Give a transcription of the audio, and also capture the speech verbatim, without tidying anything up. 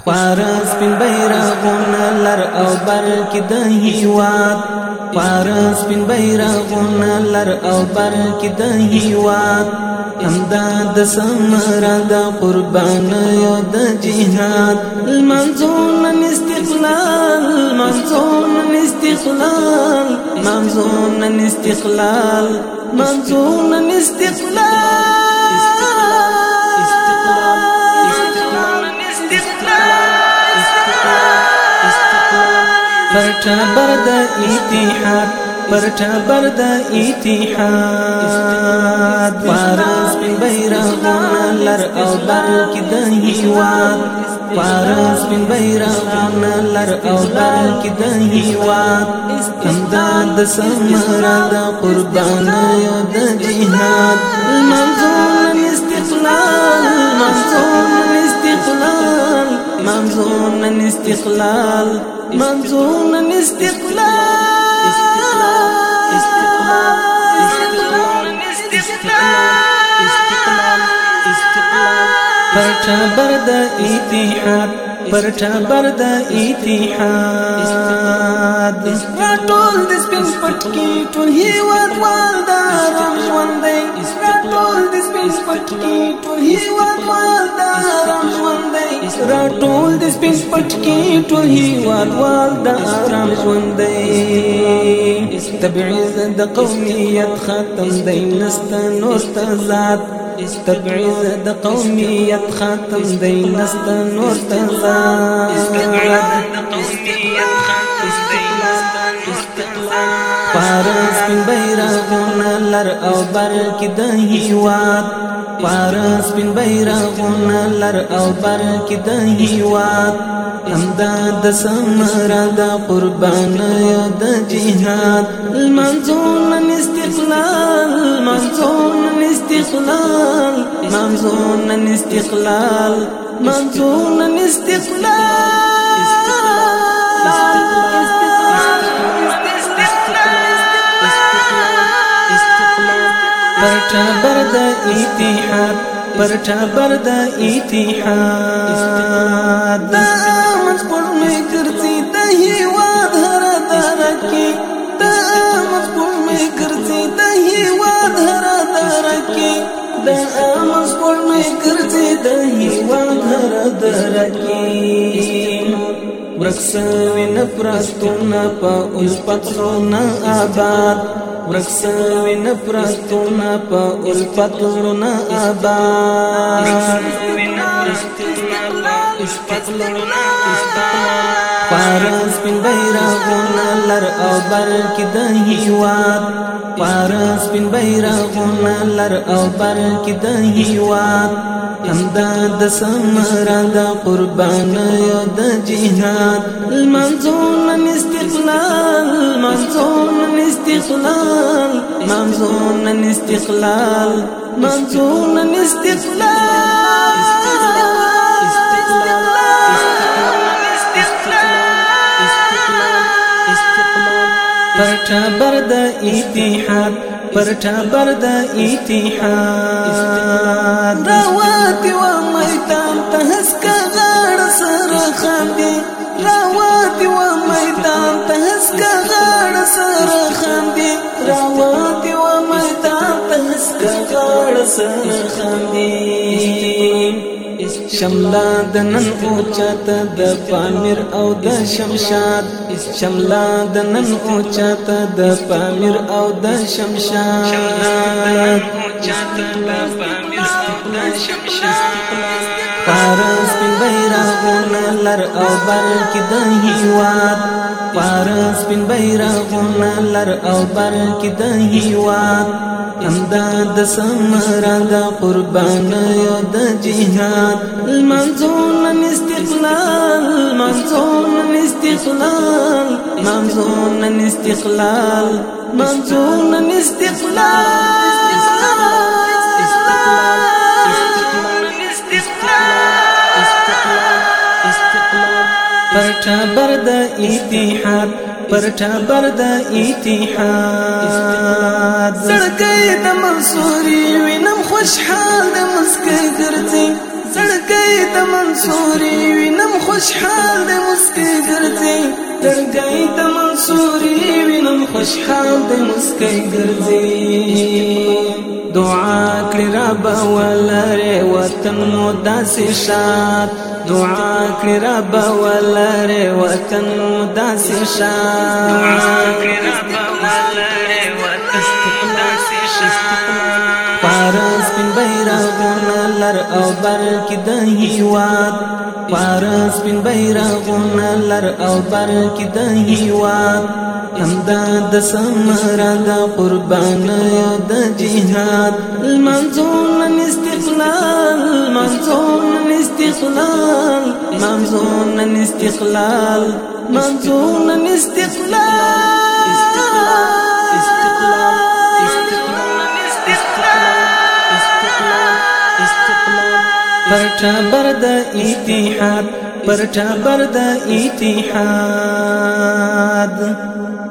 پارس پن بیرغونه لر او بر کې د هیواد پارس پن بیرغونه لر او بر کې د هیواد همدا د سمره د قربانیو د جهاد المنظور استقلال منظور استقلال منظور استقلال منظور استقلال پرچا برد اتحاد پرچا برد اتحاد پارس پن بیرغونه لر او بر کې د هیواد پارس پن بیرغونه لر او بر کې د هیواد همدا د سمره د قربانیو د جهاد منظور استقلال منظور استقلال منظور استقلال منظور استقلال پرچا برد اتحاد پرچا برد اتحاد راټول د سپین پټکی ټول هیواد وال د آرام ژوند دی راټول د سپین پټکی ټول هیواد وال د آرام ژوند دی راټول د سپین پټکی ټول هیواد وال د آرام ژوند دی تبعیض د قومیت ختم دی نسته نور تضاد تبعیض د قومیت ختم دی نسته نور تضاد پارس پن بیرغونه لر او بر کې د هیواد پارس پن بیرغونه لر او بر کې د هیواد همدا د سمره د قربانیو د جهاد المنظور استقلال منظور استقلال منظور استقلال منظور پرچا برد اتحاد پرچا برد اتحاد دا مذکور میں کرتی دا ہیواد ہر درکی دا مذکور میں کرتی دا ہیواد ہر درکی دا مذکور میں کرتی دا ہیواد ہر درکی ورکسوی نفرستونا پا الفترونا آباد ورکسوی نفرستونا پا الفترونا آباد پارس پن بیرغونه لر او بر کې د هیواد پارس پن بیرغونه لر او بر کې د هیواد همدا د سمره د قربانیو د جهاد المنظور استقلال منظور استقلال منظور استقلال منظور استقلال پرچا برد اتحاد پرچا برد اتحاد راواتی و میدان ته هسکا غاړ سره خاندي راواتی و میدان ته هسکا غاړ سره خاندي راواتی و میدان ته هسکا غاړ سره خاندي شملا د نن اوچت د پامیر او د شمشاد شملا د نن اوچت د پامیر او د شمشاد پارس پن بیرغونه لر او بر کې د هیواد پارس پن بیرغونه لر او بر کې د هیواد همدا د سمره د قربانیو د جهاد المنظور استقلال منظور استقلال منظور استقلال منظور استقلال پرچا برد اتحاد پرچا برد اتحاد زړګي د منصوري وینم خوشحال د مسکه ګرځي زړګي د منصوري وینم خوش خوشحال د مسکی ګرځي درګای د منصوري وینم خوشحال د مسکی ګرځي دعا کړی رب ولره وطن مو داسې شاد دعا کړی رب ولره وطن مو داسې شاد دعا کړی رب ولره وطن مو داسې شاد پارس پن بیرغونه لر او بر کې د هیواد پارس پن بیرغونه لر او بر کې د هیواد همدا د سمرا د قربان د جهاد المنظوم استقلال منظوم استقلال منظوم استقلال منظوم استقلال پرچا برد اتحاد پرچا برد اتحاد